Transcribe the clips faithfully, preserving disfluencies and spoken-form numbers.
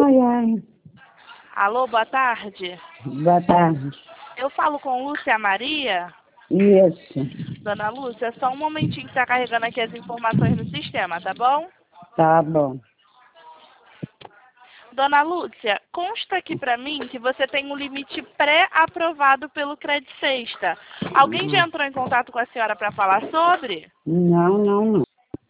Ai, ai. Alô, boa tarde. Boa tarde. Eu falo com Lúcia Maria? Isso. Dona Lúcia, só um momentinho que está carregando aqui as informações no sistema, tá bom? Tá bom. Dona Lúcia, consta aqui para mim que você tem um limite pré-aprovado pelo Crédito Sexta. Alguém já entrou em contato com a senhora para falar sobre? Não, não, não.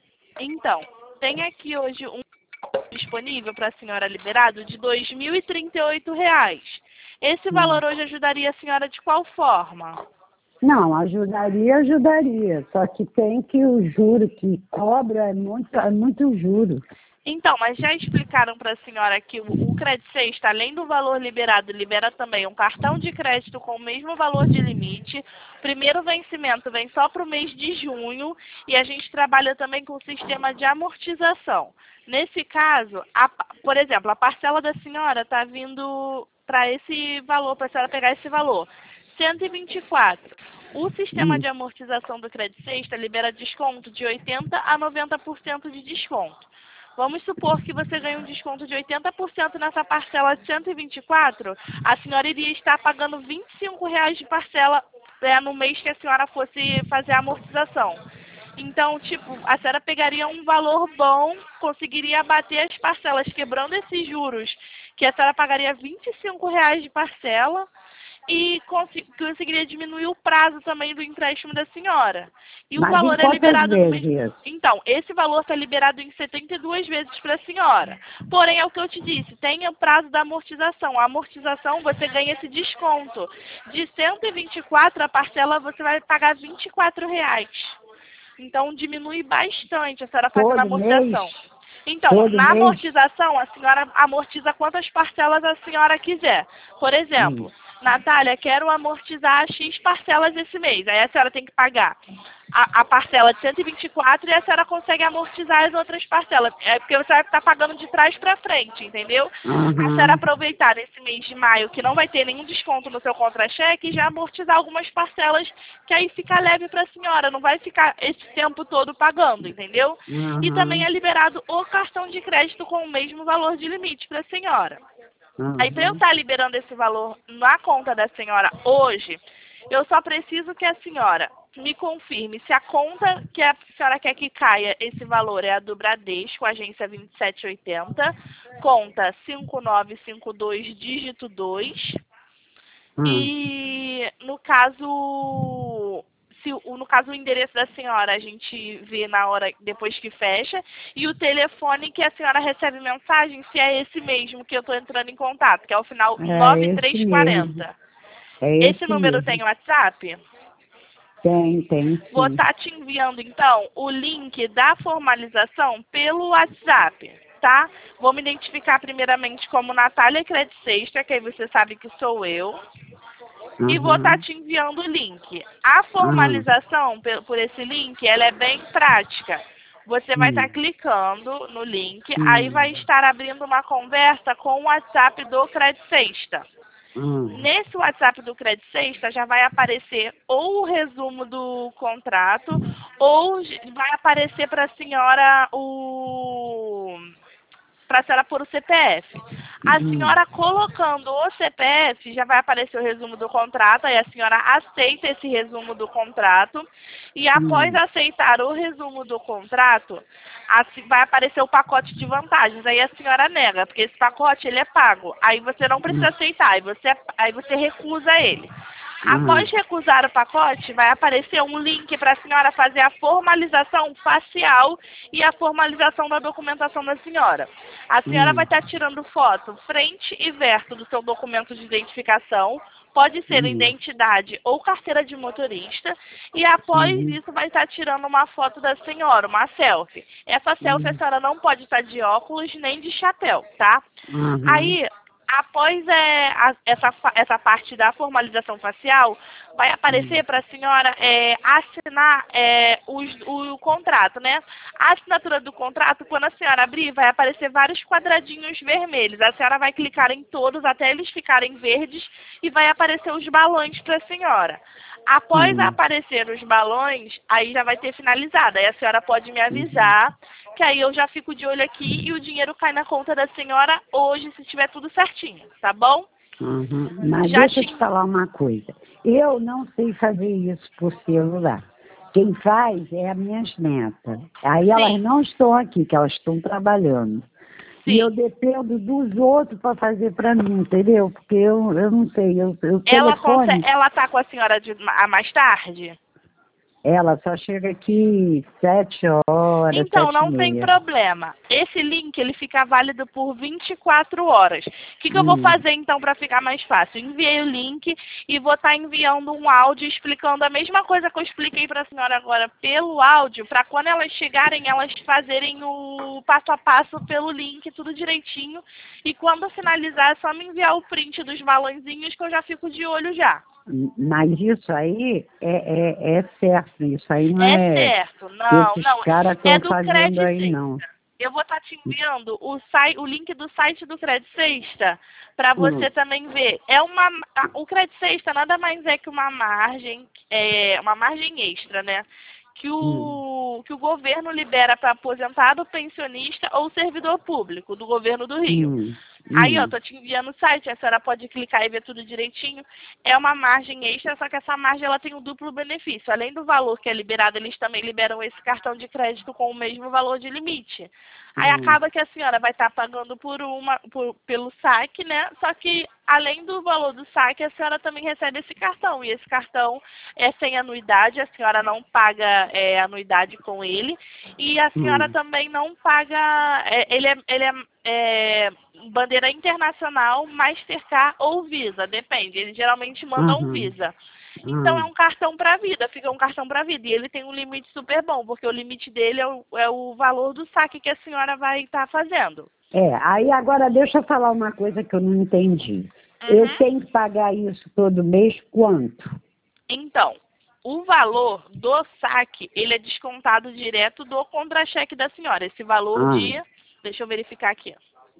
Então, tem aqui hoje um disponível para a senhora liberado de dois mil e trinta e oito reais. Esse valor hoje ajudaria a senhora de qual forma? Não, ajudaria, ajudaria. Só que tem que o juro que cobra é muito, é muito juro. Então, mas já explicaram para a senhora que o, o Crédito Sexta, além do valor liberado, libera também um cartão de crédito com o mesmo valor de limite. Primeiro vencimento vem só para o mês de junho e a gente trabalha também com o sistema de amortização. Nesse caso, a, por exemplo, a parcela da senhora está vindo para esse valor, para a senhora pegar esse valor, cento e vinte e quatro. O sistema Hum. de amortização do Crédito Sexta libera desconto de oitenta a noventa por cento de desconto. Vamos supor que você ganhe um desconto de oitenta por cento nessa parcela de cento e vinte e quatro, a senhora iria estar pagando vinte e cinco reais de parcela é, no mês que a senhora fosse fazer a amortização. Então, tipo, a senhora pegaria um valor bom, conseguiria abater as parcelas, quebrando esses juros, que a senhora pagaria vinte e cinco reais de parcela, e conseguiria diminuir o prazo também do empréstimo da senhora. E o Mas valor em é quantas liberado no vezes mês. isso? Então, esse valor está liberado em setenta e duas vezes para a senhora. Porém, é o que eu te disse, tem o prazo da amortização. A amortização, você ganha esse desconto. De cento e vinte e quatro, a parcela você vai pagar vinte e quatro reais. Então, diminui bastante a senhora fazendo a Todo mês? amortização. Então, Todo na mês? amortização, a senhora amortiza quantas parcelas a senhora quiser. Por exemplo, Hum. Natália, quero amortizar X parcelas esse mês. Aí a senhora tem que pagar a, a parcela de cento e vinte e quatro e a senhora consegue amortizar as outras parcelas. É porque você vai estar pagando de trás para frente, entendeu? Uhum. A senhora aproveitar nesse mês de maio, que não vai ter nenhum desconto no seu contra-cheque, e já amortizar algumas parcelas, que aí fica leve para a senhora. Não vai ficar esse tempo todo pagando, entendeu? Uhum. E também é liberado o cartão de crédito com o mesmo valor de limite para a senhora. Uhum. Aí, para eu estar liberando esse valor na conta da senhora hoje, eu só preciso que a senhora me confirme se a conta que a senhora quer que caia esse valor é a do Bradesco, agência vinte e sete oitenta, conta cinco nove cinco dois, dígito dois. Hum. E, no caso... Se, no caso, o endereço da senhora a gente vê na hora depois que fecha, e o telefone que a senhora recebe mensagem, se é esse mesmo que eu estou entrando em contato, que é o final É nove três esse quatro mesmo. zero. É Esse esse número mesmo. tem WhatsApp? Tem, tem Vou sim. estar te enviando, então, o link da formalização pelo WhatsApp, tá? Vou me identificar primeiramente como Natália Crédito Sexta, que aí você sabe que sou eu. E vou estar Uhum. te enviando o link. A Uhum. formalização pe- por esse link, ela é bem prática. Você vai estar Hum. clicando no link, aí Hum. vai estar abrindo uma conversa com o WhatsApp do Crédito Sexta. Hum. Nesse WhatsApp do Crédito Sexta já vai aparecer ou o resumo do contrato, ou j- vai aparecer para a senhora o... para a senhora pôr o C P F. A Hum. senhora colocando o C P F, já vai aparecer o resumo do contrato, aí a senhora aceita esse resumo do contrato, e após Hum. aceitar o resumo do contrato, assim, vai aparecer o pacote de vantagens, aí a senhora nega, porque esse pacote ele é pago, aí você não precisa Hum. aceitar, aí você, aí você recusa ele. Uhum. Após recusar o pacote, vai aparecer um link para a senhora fazer a formalização facial e a formalização da documentação da senhora. A senhora vai Hum. estar tirando foto frente e verso do seu documento de identificação, pode ser Hum. identidade ou carteira de motorista, e após Uhum. isso vai estar tirando uma foto da senhora, uma selfie. Essa selfie a Uhum. senhora não pode estar de óculos nem de chapéu, tá? Uhum. Aí, após é, a- essa, fa- essa parte da formalização facial, vai aparecer para a senhora é, assinar é, os- o, contrato, né? A assinatura do contrato, quando a senhora abrir, vai aparecer vários quadradinhos vermelhos. A senhora vai clicar em todos até eles ficarem verdes e vai aparecer os balões para a senhora. Após Hum. aparecer os balões, aí já vai ter finalizado. Aí a senhora pode me avisar que aí eu já fico de olho aqui e o dinheiro cai na conta da senhora hoje, se tiver tudo certinho, tá bom? Uhum. Mas Já deixa eu te... te falar uma coisa. Eu não sei fazer isso por celular. Quem faz é as minhas netas. Aí elas Sim. não estão aqui, que elas estão trabalhando. Sim. E eu dependo dos outros para fazer para mim, entendeu? Porque eu, eu não sei, eu, eu Ela, telefone... consegue... Ela tá com a senhora de... a mais tarde? Ela só chega aqui sete horas, Então, sete e não tem meia. problema. Esse link, ele fica válido por vinte e quatro horas. O que, que eu vou Hum. fazer, então, para ficar mais fácil? Enviei o link e vou estar enviando um áudio explicando a mesma coisa que eu expliquei para a senhora agora pelo áudio, para quando elas chegarem, elas fazerem o passo a passo pelo link, tudo direitinho. E quando finalizar, é só me enviar o print dos balãozinhos que eu já fico de olho já. Mas isso aí é, é, é certo, isso aí não É é... certo, não, Esses não. caras É estão do fazendo aí, Credit não. Eu vou estar te enviando o, site, o link do site do Credit Sexta para você Hum. também ver. É uma, o Credit Sexta nada mais é que uma margem, é, uma margem extra, né? Que o, Hum. que o governo libera para aposentado, pensionista ou servidor público do governo do Rio. Hum. Aí, ó, Hum. tô te enviando o site, a senhora pode clicar e ver tudo direitinho. É uma margem extra, só que essa margem ela tem um duplo benefício. Além do valor que é liberado, eles também liberam esse cartão de crédito com o mesmo valor de limite. Aí Hum. acaba que a senhora vai estar pagando por uma, por, pelo saque, né? Só que além do valor do saque, a senhora também recebe esse cartão. E esse cartão é sem anuidade, a senhora não paga é, anuidade com ele. E a senhora Hum. também não paga. É, ele é, ele é, é bandeira internacional, Mastercard ou Visa, depende. Eles geralmente mandam Uhum. Visa. Então é Hum. um cartão para vida, fica um cartão para vida. E ele tem um limite super bom, porque o limite dele é o, é o valor do saque que a senhora vai estar fazendo. É, aí agora deixa eu falar uma coisa que eu não entendi. Eu Uhum. tenho que pagar isso todo mês quanto? Então, o valor do saque, ele é descontado direto do contra-cheque da senhora. Esse valor Ah. de... Deixa eu verificar aqui.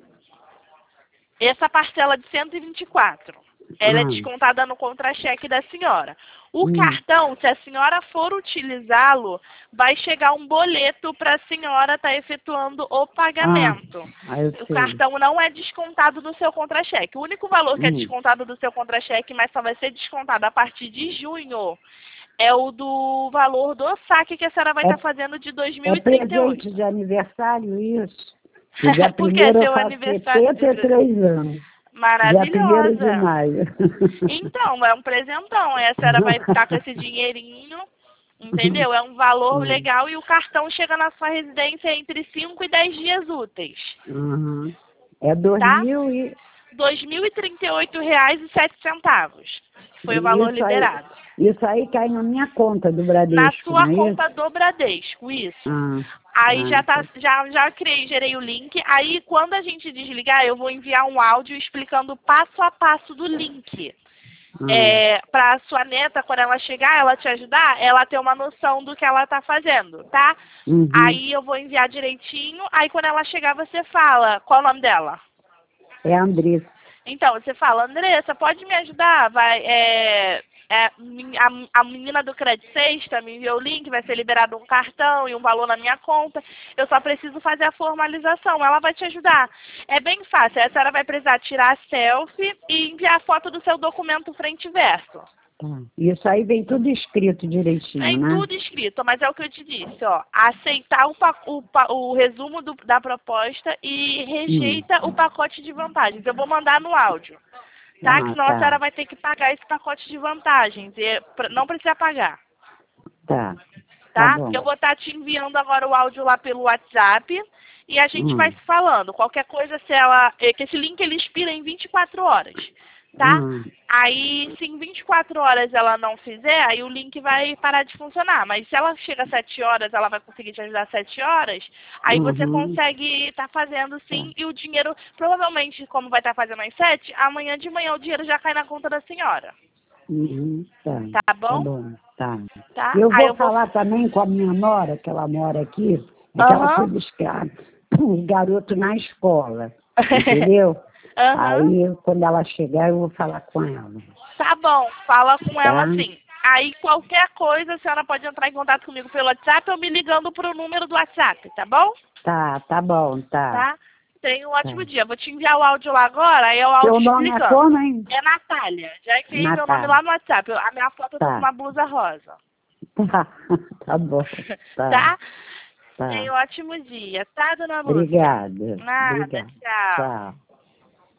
Essa parcela de cento e vinte e quatro, ela é Ah. descontada no contra-cheque da senhora. O Hum. cartão, se a senhora for utilizá-lo, vai chegar um boleto para a senhora estar efetuando o pagamento. Ah, eu O sei. cartão não é descontado do seu contra-cheque. O único valor que é Hum. descontado do seu contra-cheque, mas só vai ser descontado a partir de junho, é o do valor do saque que a senhora vai É, estar fazendo de dois mil é e trinta e oito. presente de aniversário isso? Que dia Porque é primeiro eu seu faço aniversário de setenta e presente. três anos. Dia primeiro de Maravilhosa. maio. Então, é um presentão. Aí a senhora vai ficar com esse dinheirinho, entendeu? É um valor Hum. legal e o cartão chega na sua residência entre cinco e dez dias úteis. Uhum. É dois Tá? mil e... dois mil e trinta e oito reais e sete centavos. Foi o valor Isso aí, liberado. isso aí cai na minha conta do Na Bradesco, sua não é conta isso? do Bradesco, isso. Ah, Aí ah, já tá, já, já criei, gerei o link. Aí quando a gente desligar, eu vou enviar um áudio explicando o passo a passo do link. ah. É, para a sua neta, quando ela chegar, ela te ajudar, ela ter uma noção do que ela tá fazendo, tá? Uhum. Aí eu vou enviar direitinho. Aí quando ela chegar, você fala. Qual o nome dela? É a Andressa. Então, você fala, Andressa, pode me ajudar? Vai, é, é, a, a menina do Credit Sexta me enviou o link, vai ser liberado um cartão e um valor na minha conta. Eu só preciso fazer a formalização, ela vai te ajudar. É bem fácil, a senhora vai precisar tirar a selfie e enviar a foto do seu documento frente e verso. Tá. Isso aí vem tudo escrito direitinho, Tem né? tudo escrito, mas é o que eu te disse, ó. Aceitar o, pa o, pa o resumo do, da proposta e rejeita Hum. o pacote de vantagens. Eu vou mandar no áudio, tá? Ah, Que senão a senhora tá. vai ter que pagar esse pacote de vantagens. E não precisa pagar, Tá. Tá tá? bom. Eu vou estar te enviando agora o áudio lá pelo WhatsApp e a gente Hum. vai se falando. Qualquer coisa, se ela... Que esse link ele expira em vinte e quatro horas, tá? Hum. Aí, se em vinte e quatro horas ela não fizer, aí o link vai parar de funcionar. Mas se ela chega às sete horas, ela vai conseguir te ajudar às sete horas, aí você Uhum. consegue estar fazendo sim, e o dinheiro, provavelmente, como vai estar fazendo às sete, amanhã de manhã o dinheiro já cai na conta da senhora. Uhum. Tá. Tá Tá bom? bom. Tá. Tá? Eu Aí vou eu vou... falar também com a minha nora, que ela mora aqui, é que ela Aham. foi buscar os garotos na escola, entendeu? Aham. Aí, quando ela chegar, eu vou falar com ela. Tá bom, fala com ela Tá? sim. Aí qualquer coisa, a senhora pode entrar em contato comigo pelo WhatsApp ou me ligando pro número do WhatsApp, tá bom? Tá, tá bom, tá. Tá? Tenha um ótimo Tá. dia. Vou te enviar o áudio lá agora, aí é o áudio Seu nome é explicando. como, hein? É Natália. Já enviei meu nome Natália. lá no WhatsApp. A minha foto tá Tá. com uma blusa rosa. Tá, tá bom. Tá. Tá? Tá. Tenha um ótimo dia, tá, dona Lúcia? Obrigada. Nada, Obrigada. tchau. Tchau.